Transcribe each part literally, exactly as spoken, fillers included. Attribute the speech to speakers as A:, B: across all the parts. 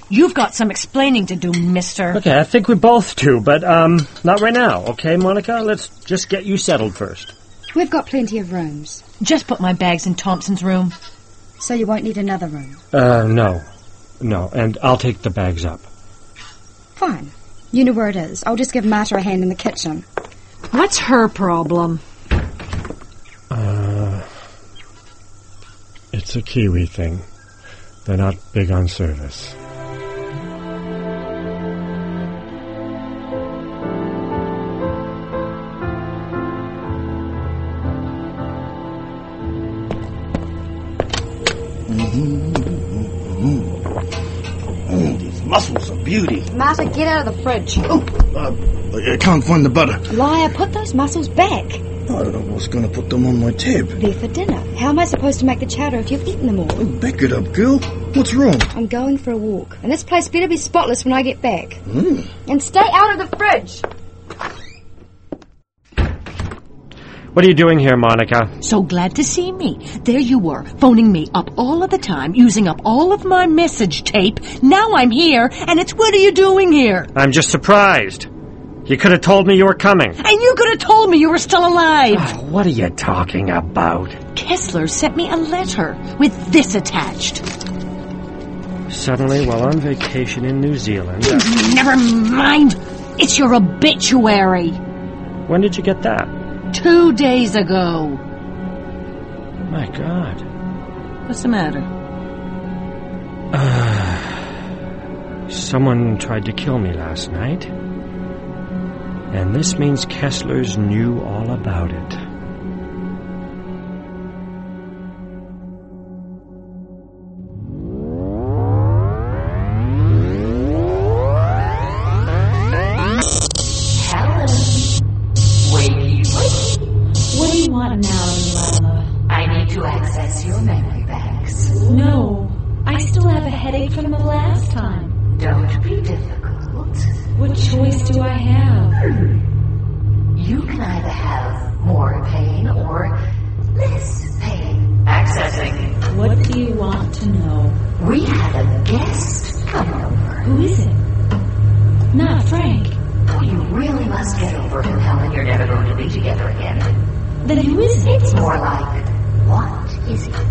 A: You've got some explaining to do, mister.
B: Okay, I think we both do, but um, not right now, okay, Monica? Let's just get you settled first.
C: We've got plenty of rooms.
A: Just put my bags in Thompson's room.
C: So you won't need another room?
B: Uh, no. No, and I'll take the bags up.
C: Fine. You know where it is. I'll just give Marta a hand in the kitchen.
A: What's her problem?
B: Uh, it's a Kiwi thing. They're not big on service.
D: Oh, these mussels are beauty.
C: Marta, get out of the fridge.
D: Oh, uh, I can't find the butter.
C: Liar, put those mussels back.
D: I don't know what's going to put them on my tab.
C: They're for dinner. How am I supposed to make the chowder if you've eaten them all?
D: Oh, back it up, girl. What's wrong?
C: I'm going for a walk, and this place better be spotless when I get back.
D: Mm.
C: And stay out of the fridge.
B: What are you doing here, Monica?
A: So glad to see me. There you were, phoning me up all of the time, using up all of my message tape. Now I'm here, and it's what are you doing here?
B: I'm just surprised. You could have told me you were coming.
A: And you could have told me you were still alive.
B: Oh, what are you talking about?
A: Kessler sent me a letter with this attached.
B: Suddenly, while on vacation in New Zealand... I...
A: Never mind. It's your obituary.
B: When did you get that?
A: Two days ago.
B: My God.
A: What's the matter?
B: Uh, someone tried to kill me last night. And this means Kessler's knew all about it.
E: What do you want now, Lila?
F: I need to access your memory banks.
E: No, I still have a headache from the last time.
F: Don't be difficult.
E: What choice do I have?
F: You can either have more pain or less pain. Accessing.
E: What do you want to know?
F: We have a guest coming over.
E: Who is it? Not Frank.
F: You really must get over him, Helen. You're never going to be together again.
E: Then who is it?
F: It's more like, what is it?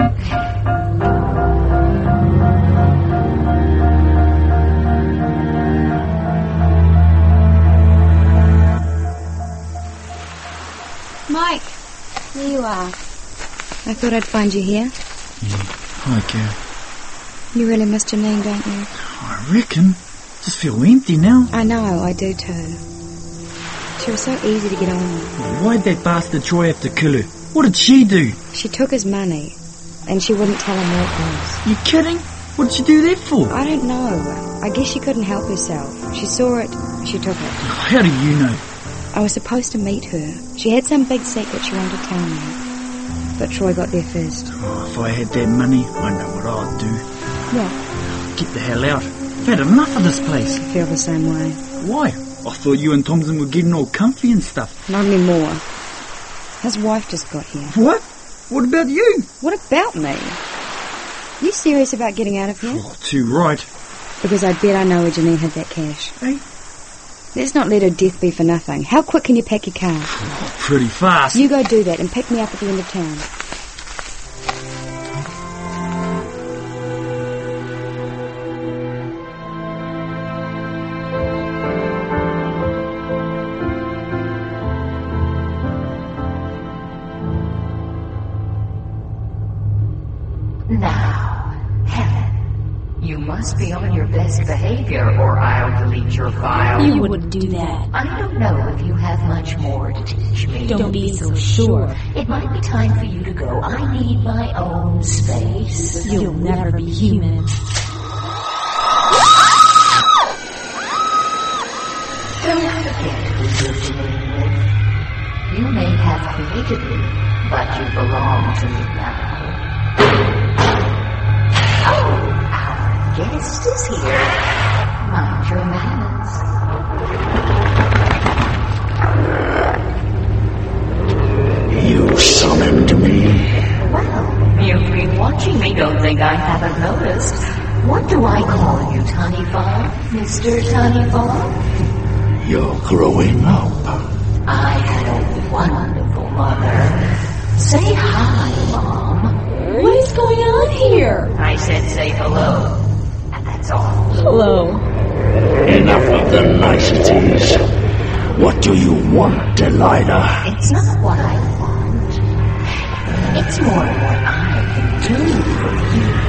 C: Mike, there you are. I thought I'd find you here.
D: Yeah. Hi, Cal.
C: You really missed Janine, don't you?
D: I reckon. Just feel empty now.
C: I know, I do too. She was so easy to get on with.
D: Why'd that bastard Troy have to kill her? What did she do?
C: She took his money, and she wouldn't tell him where it was.
D: You kidding? What did she do that for?
C: I don't know. I guess she couldn't help herself. She saw it, she took it.
D: How do you know?
C: I was supposed to meet her. She had some big secret she wanted to tell me. But Troy got there first.
D: Oh, if I had that money, I know what I'd do.
C: What?
D: Get the hell out. I've had enough of this place.
C: I feel the same way.
D: Why? I thought you and Thompson were getting all comfy and stuff.
C: Not anymore. His wife just got here.
D: What? What about you?
C: What about me? You serious about getting out of here?
D: Oh, too right.
C: Because I bet I know where Janine hid that cash.
D: Hey?
C: Let's not let her death be for nothing. How quick can you pack your car?
D: Oh, pretty fast.
C: You go do that and pick me up at the end of town.
F: Now, Helen, you must be on your best behavior or I'll delete your file.
E: You wouldn't do that.
F: I don't know if you have much more to teach me.
E: Don't be so sure.
F: It might be time for you to go. I need my own space.
E: You'll never be human.
F: Don't forget who you're dealing with. You may have created me, but you belong to me now. Oh, our guest is here. Mind your manners.
D: You summoned me.
F: Well, you've been watching me. Don't think I haven't noticed. What do I call you, Tanifa? Mister Tanifa?
G: You're growing up.
F: I had a wonderful mother. Say hi, Mom.
E: What is going on here?
F: I said say hello. And that's all.
E: Hello.
G: Enough of the niceties. What do you want, Delilah?
F: It's not what I want. It's more what I can do for you.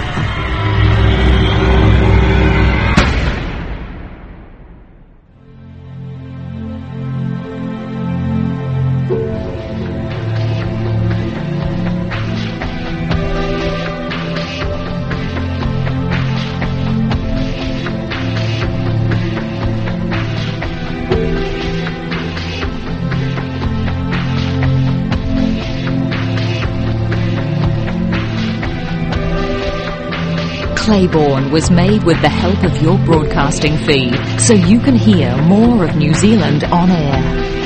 H: Claiborne was made with the help of your broadcasting fee, so you can hear more of New Zealand on air.